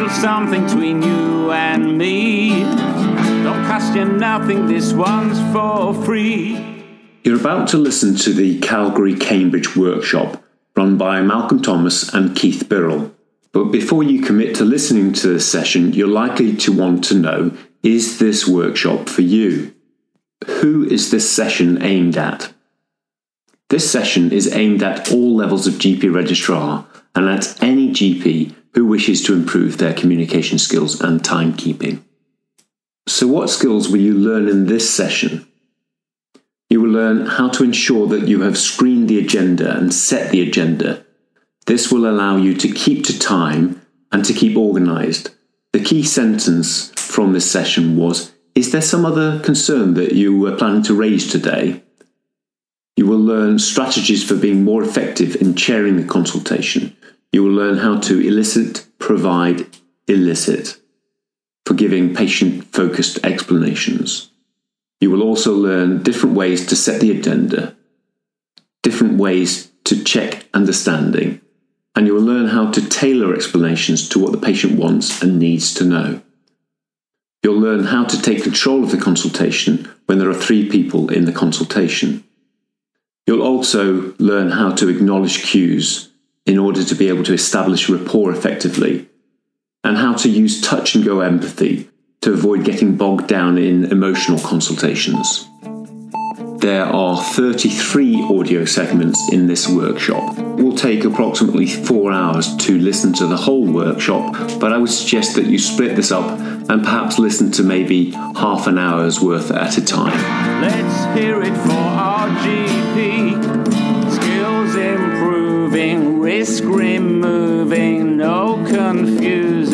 little something between you and me. Don't cost you nothing, this one's for free. You're about to listen to the Calgary-Cambridge workshop run by Malcolm Thomas and Keith Birrell. But before you commit to listening to this session, you're likely to want to know, is this workshop for you? Who is this session aimed at? This session is aimed at all levels of GP registrar and at any GP who wishes to improve their communication skills and timekeeping. So what skills will you learn in this session? You will learn how to ensure that you have screened the agenda and set the agenda. This will allow you to keep to time and to keep organised. The key sentence from this session was, is there some other concern that you were planning to raise today? You will learn strategies for being more effective in chairing the consultation. You will learn how to elicit, provide, elicit, for giving patient-focused explanations. You will also learn different ways to set the agenda, different ways to check understanding, and you will learn how to tailor explanations to what the patient wants and needs to know. You'll learn how to take control of the consultation when there are 3 people in the consultation. You'll also learn how to acknowledge cues in order to be able to establish rapport effectively, and how to use touch and go empathy to avoid getting bogged down in emotional consultations. There are 33 audio segments in this workshop. It will take approximately 4 hours to listen to the whole workshop, but I would suggest that you split this up and perhaps listen to maybe half an hour's worth at a time. Let's hear it for our GP. Skills improving, risk removing, no confusing.